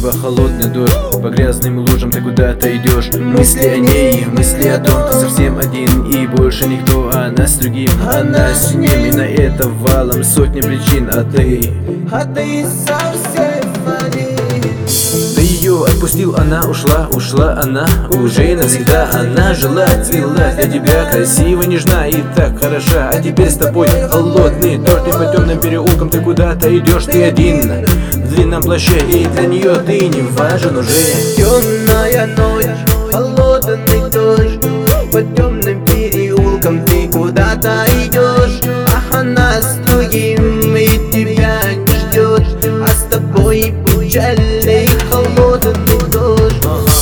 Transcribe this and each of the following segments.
неба холодный дождь, по грязным лужам ты куда-то идешь. Мысли о ней, мысли о том, ты совсем один и больше никто, а она с другим, она с ним, и на это валом сотни причин, а ты совсем один. Ты ее отпустил, она ушла, ушла она уже навсегда. Она жила, цвела для тебя, красиво, нежна и так хороша. А теперь с тобой холодный дождь, и по темным переулкам ты куда-то идешь, ты один в длинном плаще, и для нее ты не важен уже. Темная ночь, холодный дождь, по темным переулкам ты куда-то идешь, а она с другим и тебя не ждет, а с тобой печальный холодный дождь.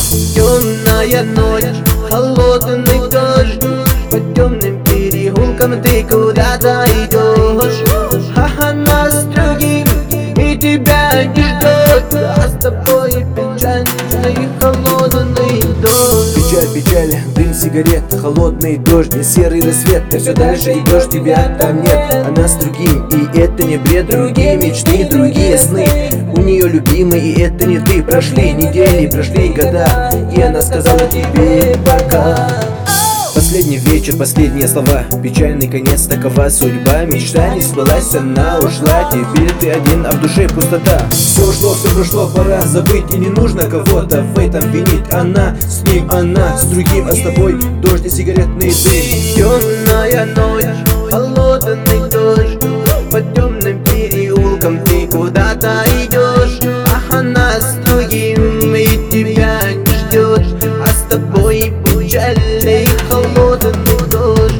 Темная ночь, холодный дождь, по темным переулкам ты куда-то идешь, а она с другим и тебя не ждет, а с тобой печальный холодный дождь. Печаль, печаль, дым сигарет, холодный дождь, не серый рассвет. Ты все дальше идешь, тебя там нет. Она с другим, и это не бред. Другие мечты, другие сны. У нее любимый, и это не ты. Прошли недели, прошли года, и она сказала тебе пока. Последний вечер, последние слова, печальный конец, такова судьба. Мечта не сбылась, она ушла, теперь ты один, а в душе пустота. Все ушло, все прошло, пора забыть, и не нужно кого-то в этом винить. Она с ним, она с другим, а с тобой дождь и сигаретный дым. Темная ночь, холодный дождь, по темным переулкам ты куда-то идешь, а она с другим и тебя не ждет, а с тобой печальный холодный дождь.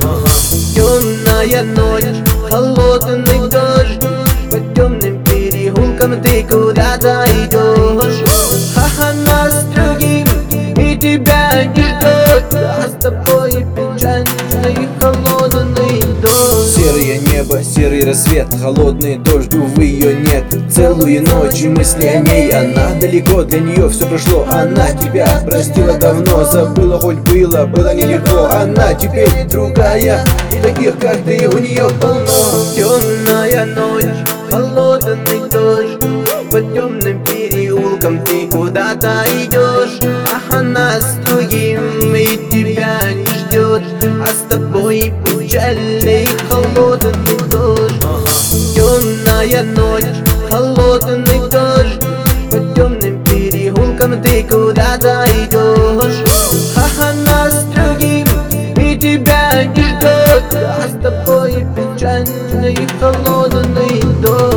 Темная ночь, холодный дождь, по темным переулкам ты куда-то идешь, а она с другим и тебя не ждет, а с тобой печальный холодный дождь. Серое небо, серый рассвет, холодный дождь, увы, ее нет. Целую ночь и мысли о ней, она далеко, для нее все прошло. Она тебя простила давно, забыла, хоть было нелегко. Она теперь другая, и таких, как ты, у нее полно. Темная ночь, холодный дождь, по темным переулкам ты куда-то идешь, а она с другим и тебя не ждет, а с тобой печальный холодный дождь. Темная ночь, холодный дождь, по темным переулкам ты куда-то идешь, а она с другим и тебя не ждет, а с тобой печальный холодный дождь.